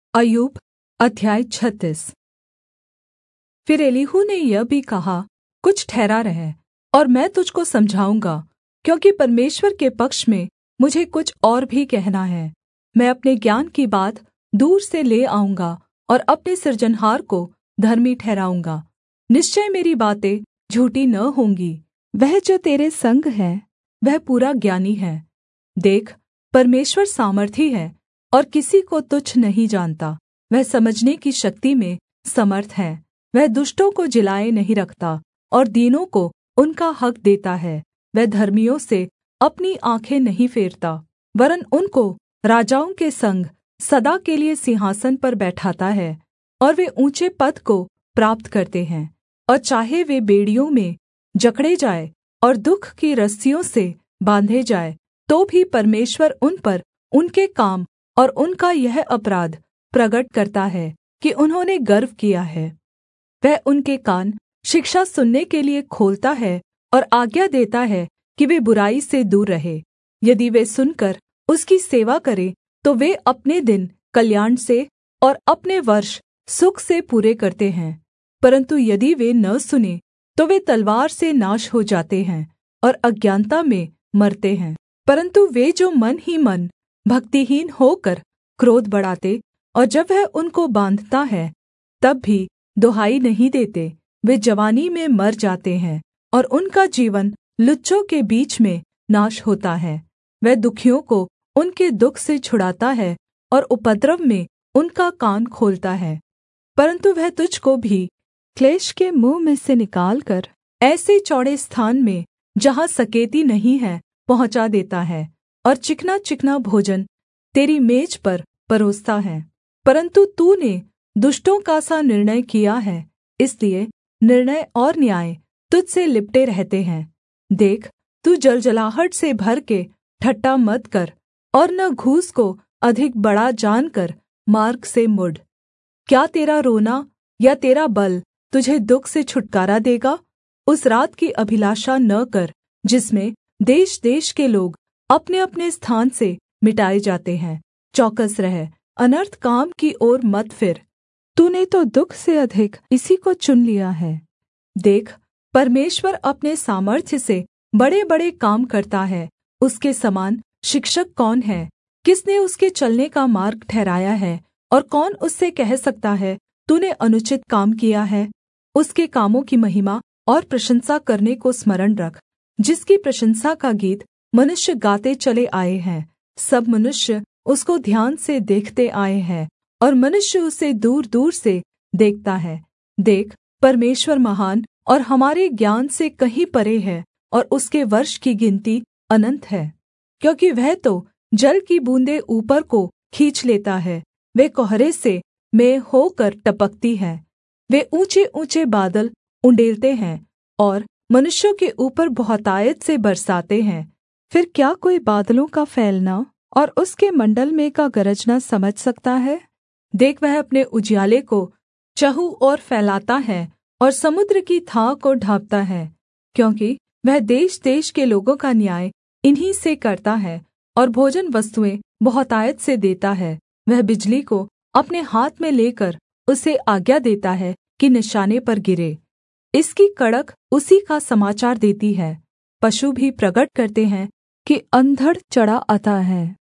अय्यूब अध्याय 36। फिर एलीहू ने यह भी कहा, कुछ ठहरा रह, और मैं तुझको समझाऊँगा, क्योंकि परमेश्वर के पक्ष में मुझे कुछ और भी कहना है। मैं अपने ज्ञान की बात दूर से ले आऊँगा और अपने सृजनहार को धर्मी ठहराऊँगा। निश्चय मेरी बातें झूठी न होंगी। वह जो तेरे संग है वह पूरा ज्ञानी है। देख, परमेश्वर सामर्थी है और किसी को तुच्छ नहीं जानता। वह समझने की शक्ति में समर्थ है। वह दुष्टों को जिलाए नहीं रखता और दीनों को उनका हक़ देता है। वह धर्मियों से अपनी आँखें नहीं फेरता, वरन् उनको राजाओं के संग सदा के लिए सिंहासन पर बैठाता है, और वे ऊँचे पद को प्राप्त करते हैं। और चाहे वे बेड़ियों में जकड़े जाएँ और दुःख की रस्सियों से बाँधे जाएँ, तो भी परमेश्वर उन पर उनके काम और उनका यह अपराध प्रगट करता है कि उन्होंने गर्व किया है। वह उनके कान शिक्षा सुनने के लिए खोलता है और आज्ञा देता है कि वे बुराई से दूर रहे। यदि वे सुनकर उसकी सेवा करें तो वे अपने दिन कल्याण से और अपने वर्ष सुख से पूरे करते हैं। परन्तु यदि वे न सुने तो वे तलवार से नाश हो जाते हैं और अज्ञानता में मरते हैं। परन्तु वे जो मन ही मन भक्तिहीन होकर क्रोध बढ़ाते, और जब वह उनको बाँधता है तब भी दुहाई नहीं देते, वे जवानी में मर जाते हैं और उनका जीवन लुच्चों के बीच में नाश होता है। वह दुःखियों को उनके दुःख से छुड़ाता है और उपद्रव में उनका कान खोलता है। परन्तु वह तुझको भी क्लेश के मुँह में से निकालकर ऐसे चौड़े स्थान में जहाँ सकेती नहीं है पहुँचा देता है, और चिकना चिकना भोजन तेरी मेज पर परोसता है। परन्तु तूने दुष्टों का सा निर्णय किया है, इसलिए निर्णय और न्याय तुझ से लिपटे रहते हैं। देख, तू जलजलाहट से भर के ठट्ठा मत कर, और न घूस को अधिक बड़ा जानकर मार्ग से मुड़। क्या तेरा रोना या तेरा बल तुझे दुःख से छुटकारा देगा? उस रात की अभिलाषा न कर जिसमें देश-देश के लोग अपने-अपने स्थान से मिटाए जाते हैं। चौकस रह, अनर्थ काम की ओर मत फिर। तूने तो दुःख से अधिक इसी को चुन लिया है। देख, परमेश्वर अपने सामर्थ्य से बड़े-बड़े काम करता है। उसके समान शिक्षक कौन है? किसने उसके चलने का मार्ग ठहराया है? और कौन उससे कह सकता है, तूने अनुचित काम किया है? उसके कामों की महिमा और प्रशंसा करने को स्मरण रख, जिसकी प्रशंसा का गीत मनुष्य गाते चले आए हैं। सब मनुष्य उसको ध्यान से देखते आए हैं, और मनुष्य उसे दूर-दूर से देखता है। देख, परमेश्वर महान और हमारे ज्ञान से कहीं परे है, और उसके वर्ष की गिनती अनन्त है। क्योंकि वह तो जल की बूँदें ऊपर को खींच लेता है, वे कुहरे से मेंह होकर टपकती है। वे ऊँचे-ऊँचे बादल उण्डेलते हैं और मनुष्यों के ऊपर बहुतायत से बरसाते हैं। फिर क्या कोई बादलों का फैलना और उसके मण्डल में का गरजना समझ सकता है? देख, वह अपने उजियाले को चहुँ ओर फैलाता है और समुद्र की थाह को ढाँपता है। क्योंकि वह देश-देश के लोगों का न्याय इन्हीं से करता है और भोजन वस्तुएँ बहुतायत से देता है। वह बिजली को अपने हाथ में लेकर उसे आज्ञा देता है कि निशाने पर गिरे। इसकी कड़क उसी का समाचार देती है। पशु भी प्रगट करते हैं कि अंधड़ चढ़ा आता है।